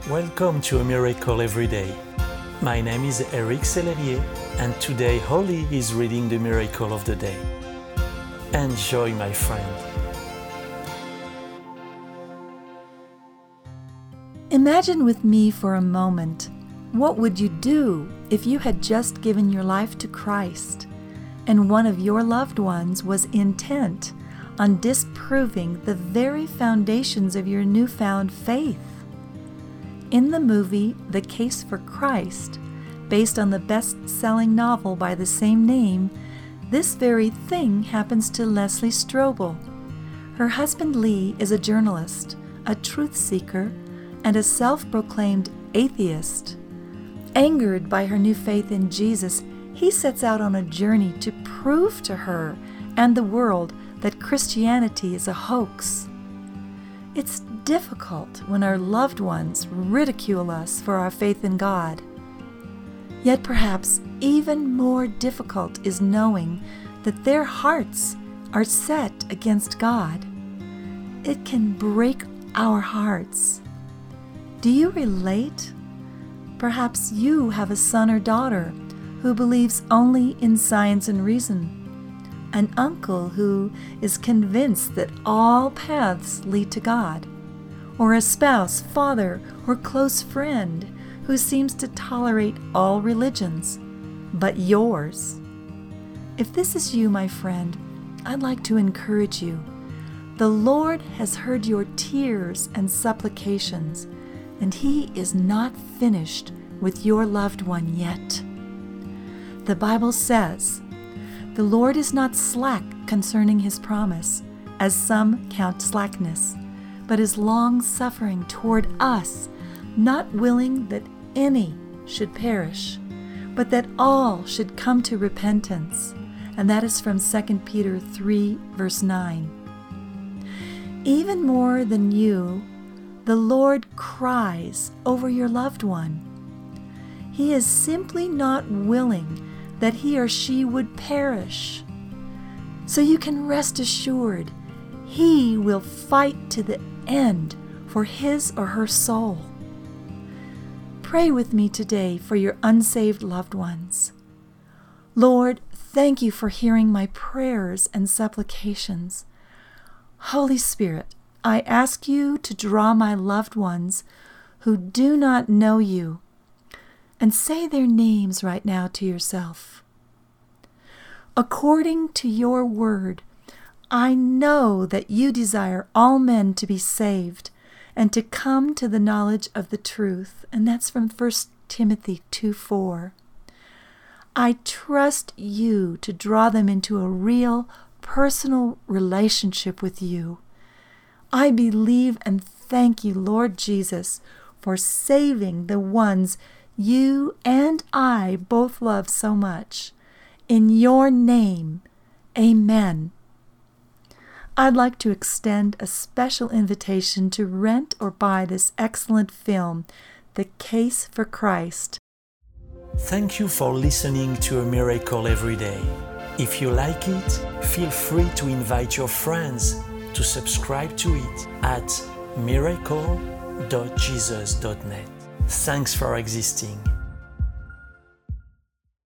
Welcome to A Miracle Every Day. My name is Eric Sellerier, and today Holly is reading the Miracle of the Day. Enjoy, my friend. Imagine with me for a moment, what would you do if you had just given your life to Christ and one of your loved ones was intent on disproving the very foundations of your newfound faith? In the movie The Case for Christ, based on the best-selling novel by the same name, this very thing happens to Leslie Strobel. Her husband Lee is a journalist, a truth seeker, and a self-proclaimed atheist. Angered by her new faith in Jesus, he sets out on a journey to prove to her and the world that Christianity is a hoax. It's difficult when our loved ones ridicule us for our faith in God. Yet perhaps even more difficult is knowing that their hearts are set against God. It can break our hearts. Do you relate? Perhaps you have a son or daughter who believes only in science and reason, an uncle who is convinced that all paths lead to God, or a spouse, father, or close friend who seems to tolerate all religions, but yours. If this is you, my friend, I'd like to encourage you. The Lord has heard your tears and supplications, and He is not finished with your loved one yet. The Bible says, "The Lord is not slack concerning His promise, as some count slackness, but is long-suffering toward us, not willing that any should perish, but that all should come to repentance." And that is from 2 Peter 3, verse 9. Even more than you, the Lord cries over your loved one. He is simply not willing that he or she would perish. So you can rest assured, He will fight to the end for his or her soul. Pray with me today for your unsaved loved ones. Lord, thank you for hearing my prayers and supplications. Holy Spirit, I ask you to draw my loved ones who do not know you, and say their names right now to yourself. According to your word, I know that you desire all men to be saved and to come to the knowledge of the truth. And that's from 1 Timothy 2:4. I trust you to draw them into a real, personal relationship with you. I believe and thank you, Lord Jesus, for saving the ones you and I both love so much. In your name, amen. I'd like to extend a special invitation to rent or buy this excellent film, The Case for Christ. Thank you for listening to A Miracle Every Day. If you like it, feel free to invite your friends to subscribe to it at miracle.jesus.net. Thanks for existing.